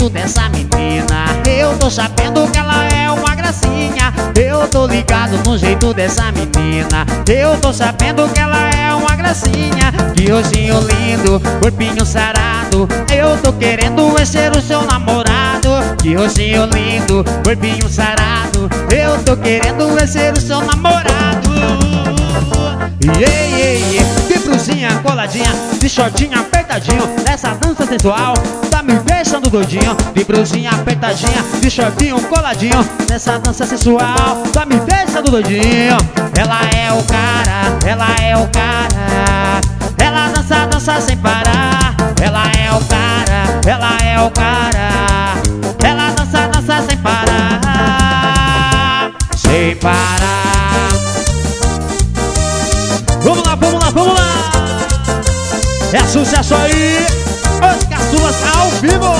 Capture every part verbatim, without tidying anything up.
jeito dessa menina. Eu tô sabendo que ela é uma gracinha. Eu tô ligado no jeito dessa menina. Eu tô sabendo que ela é uma gracinha. Que rostinho lindo, corpinho sarado. Eu tô querendo é ser o seu namorado. Que rostinho lindo, corpinho sarado. Eu tô querendo é ser o seu namorado. Yeah, yeah, yeah. De blusinha coladinha, de shortinho apertadinho, nessa dança sensual tá me deixando doidinho. De blusinha apertadinha, de shortinho coladinho, nessa dança sensual tá me deixando doidinho. Ela é o cara, ela é o cara. Ela dança, dança sem parar. Ela é o cara, ela é o cara. Ela dança, dança sem parar. Sem parar. Vamos lá, vamos lá, vamos lá. É sucesso aí. Os caçulas ao vivo.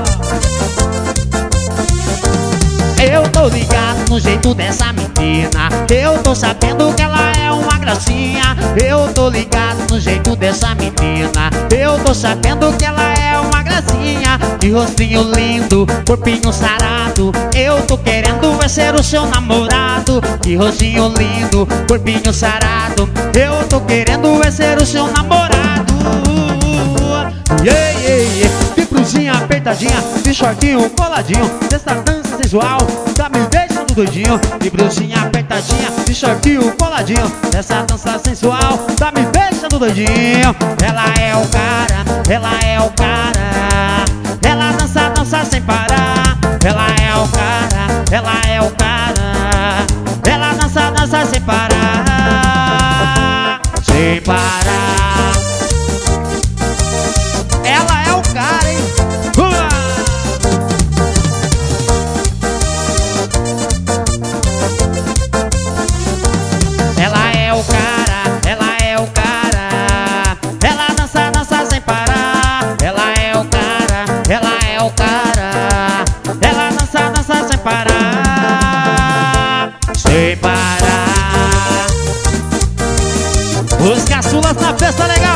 Eu tô ligado no jeito dessa menina. Eu tô sabendo que ela é uma gracinha. Eu tô ligado no jeito dessa menina. Eu tô sabendo que ela é uma gracinha. De rostinho lindo, corpinho sarado. Eu tô querendo é ser o seu namorado. De rostinho lindo, corpinho sarado. Eu tô querendo é ser o seu namorado. Yeah, yeah, yeah. De blusinha apertadinha, de shortinho coladinho, dessa dança sensual tá me deixando doidinho. De blusinha apertadinha, de shortinho coladinho, dessa dança sensual tá me deixando doidinho. Ela é o cara, ela é o cara. Ela dança, dança sem parar. Ela é o cara, ela é o cara. Ela dança, dança sem parar. Sem parar. Ela é o cara, hein? Uá! Ela é o cara, ela é o cara. Ela dança, dança sem parar. Ela é o cara, ela é o cara. Ela dança, dança sem parar. Sem parar. Os caçulas na festa legal.